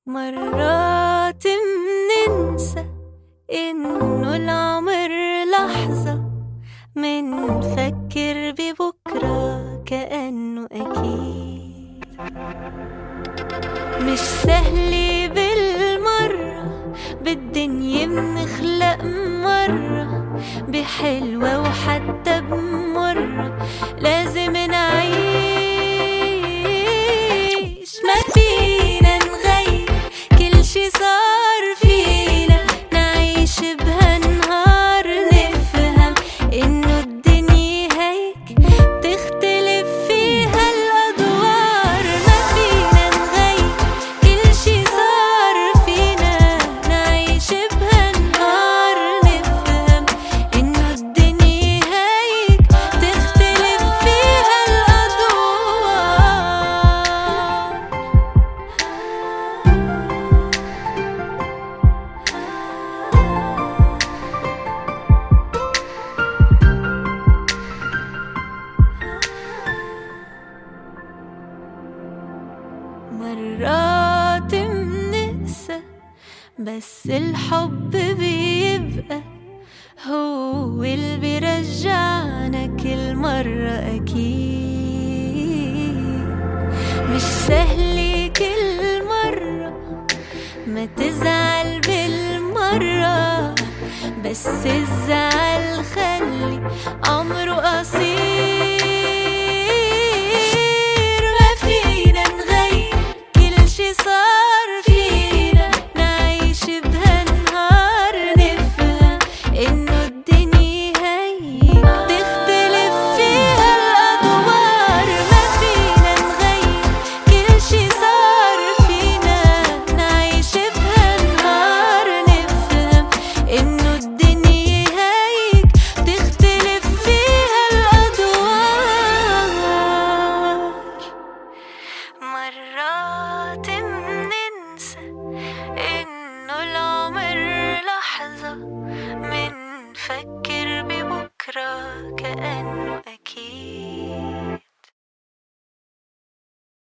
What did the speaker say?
مرات مننسى إنه العمر لحظة، منفكر ببكرة كأنه أكيد. مش سهل بالمرة، بالدنيا بنخلق مرة، بحلوة وحتى بمرة لازم نعيش. ما فينا نغير كل شي صار فينا، نعيش بهالنهار نفهم إنه الدنيا هيك بتختلف فيها الأدوار. ما فينا نغير كل شي صار فينا، نعيش بهالنهار نفهم إنه الدنيا هيك بتختلف فيها الأدوار. مرات مننسى، بس الحب بيبقى هو اللي بيرجعنا كل مرة أكيد. مش سهل كل مرة، ما تزعل بالمرة، بس الزعل خلي عمره قصير. ما فينا نغير كل شي صار فينا، نعيش بهالنهار نفهم إنه الدنيا هيك تختلف فيها الأدوار. ما فينا نغير كل شي صار فينا، نعيش بهالنهار نفهم إنه الدنيا هيك تختلف فيها الأدوار. مرات مننسى إنه العمر لحظة، منفكر ببكرة كأنه